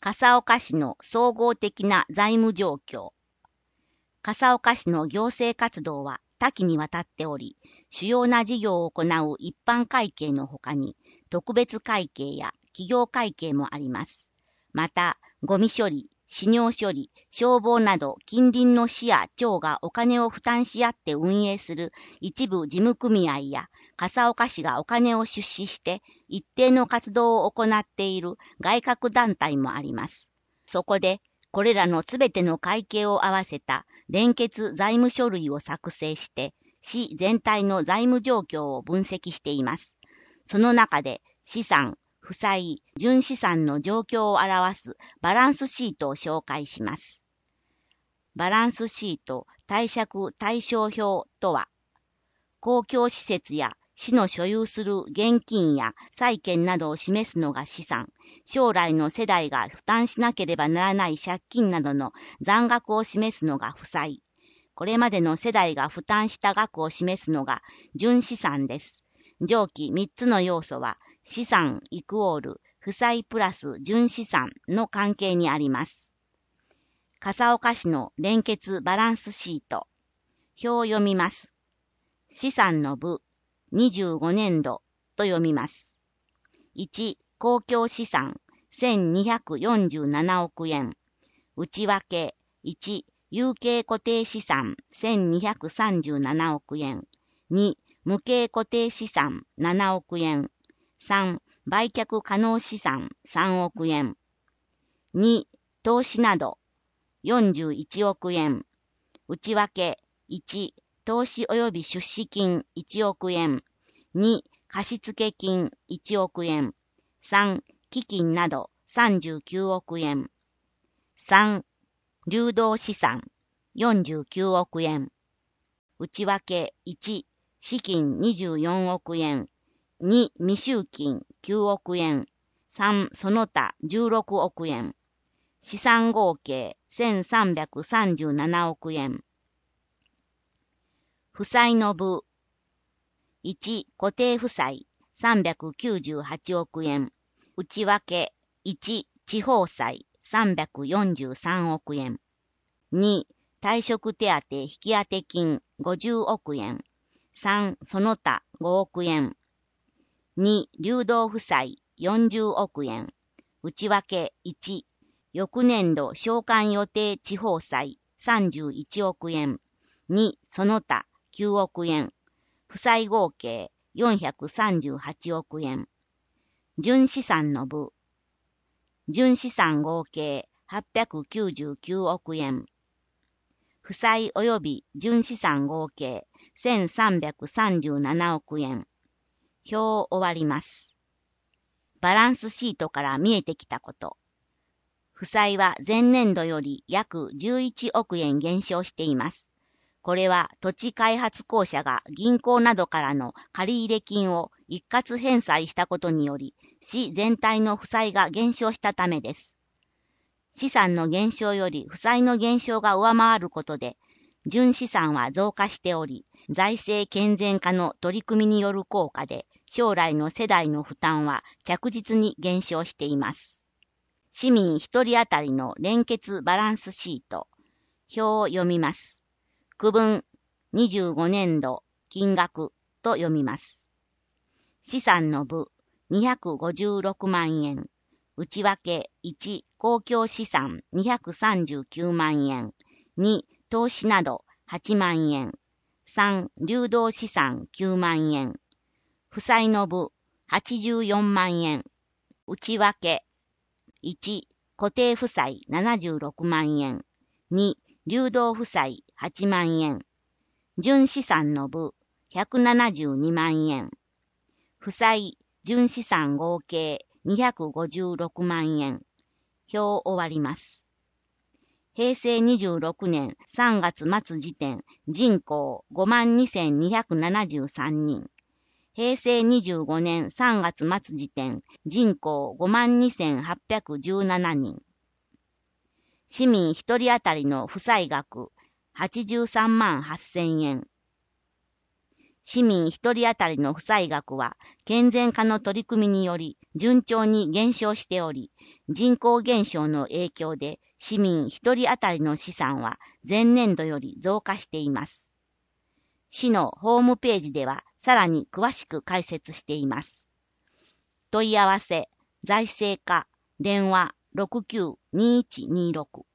笠岡市の総合的な財務状況。笠岡市の行政活動は多岐にわたっており、主要な事業を行う一般会計のほかに、特別会計や企業会計もあります。また、ゴミ処理、飼料処理、消防など近隣の市や町がお金を負担し合って運営する一部事務組合や、笠岡市がお金を出資して一定の活動を行っている外郭団体もあります。そこで、これらのすべての会計を合わせた連結財務書類を作成して、市全体の財務状況を分析しています。その中で、資産、負債、純資産の状況を表すバランスシートを紹介します。バランスシート貸借対照表とは、公共施設や市の所有する現金や債券などを示すのが資産、将来の世代が負担しなければならない借金などの残額を示すのが負債、これまでの世代が負担した額を示すのが純資産です。上記3つの要素は、資産イクオール負債プラス純資産の関係にあります。笠岡市の連結バランスシート。表を読みます。資産の部、25年度と読みます。1、公共資産、1247億円。内訳、1、有形固定資産、1237億円。2、無形固定資産、7億円。3、売却可能資産、3億円。2、投資など、41億円。内訳、1、投資及び出資金1億円。2、貸付金1億円。3、基金など39億円。3、流動資産49億円。内訳1、資金24億円。2、未収金9億円。3、その他16億円。資産合計1337億円。負債の部。1、固定負債398億円。内訳1、地方債343億円。2、退職手当引当金50億円。3、その他5億円。2、流動負債40億円。内訳1、翌年度償還予定地方債31億円。2、その他9億円。負債合計438億円。純資産の部。純資産合計899億円。負債及び純資産合計1337億円。表を終わります。バランスシートから見えてきたこと。負債は前年度より約11億円減少しています。これは土地開発公社が銀行などからの借入金を一括返済したことにより、市全体の負債が減少したためです。資産の減少より負債の減少が上回ることで、純資産は増加しており、財政健全化の取り組みによる効果で、将来の世代の負担は着実に減少しています。市民一人当たりの連結バランスシート。表を読みます。区分、25年度、金額と読みます。資産の部、256万円。内訳1、公共資産239万円。2、投資など8万円。3、流動資産9万円。負債の部84万円。内訳1、固定負債76万円。2、流動負債8万円。純資産の部172万円。負債、純資産合計256万円。表を終わります。平成26年3月末時点人口52,273人。平成25年3月末時点人口52,817人。市民一人当たりの負債額83万8,000円。 市民一人当たりの負債額は健全化の取り組みにより順調に減少しており、人口減少の影響で市民一人当たりの資産は前年度より増加しています。市のホームページではさらに詳しく解説しています。問い合わせ、財政課、電話692126